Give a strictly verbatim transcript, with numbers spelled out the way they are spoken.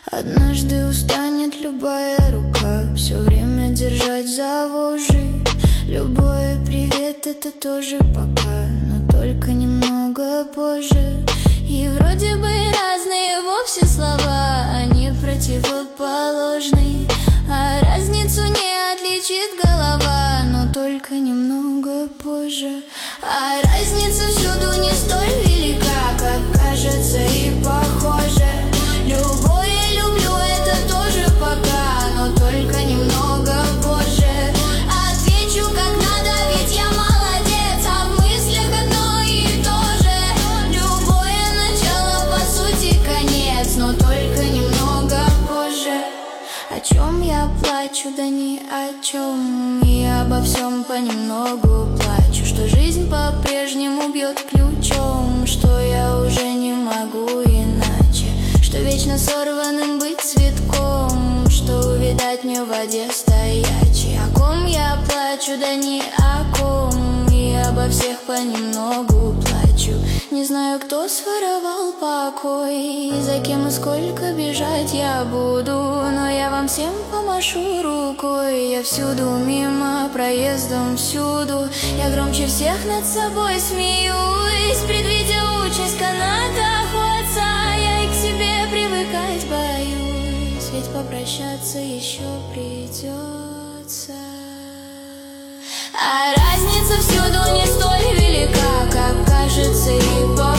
Однажды устанет любая рука все время держать за вожжи. Любое привет — это тоже пока, но только немного позже. И вроде бы разные вовсе слова, они противоположны, а разницу не отличит голова, но только немного позже. А разница всюду не столь велика, как кажется и похоже. Любое люблю — это тоже пока, но только немного позже. Отвечу как надо, ведь я молодец, а в мыслях одно и то же. Любое начало, по сути, конец, но только немного позже. О чем я плачу? Да ни о чем. Я обо всем понемногу плачу, что жизнь по-прежнему бьет ключом, что я уже не могу иначе, что вечно сорванным быть цветком, что увидать мне в воде стоячей. О ком я плачу? Да ни о ком. И обо всех понемногу плачу. Не знаю, кто своровал покой, за кем и сколько бежать я буду, но я вам всем помашу рукой. Я всюду, мимо, проездом, всюду. Я громче всех над собой смеюсь, предвидя участь канатоходца. Я и к себе привыкать боюсь, ведь попрощаться еще придется. А разница всюду не столь велика, как кажется и по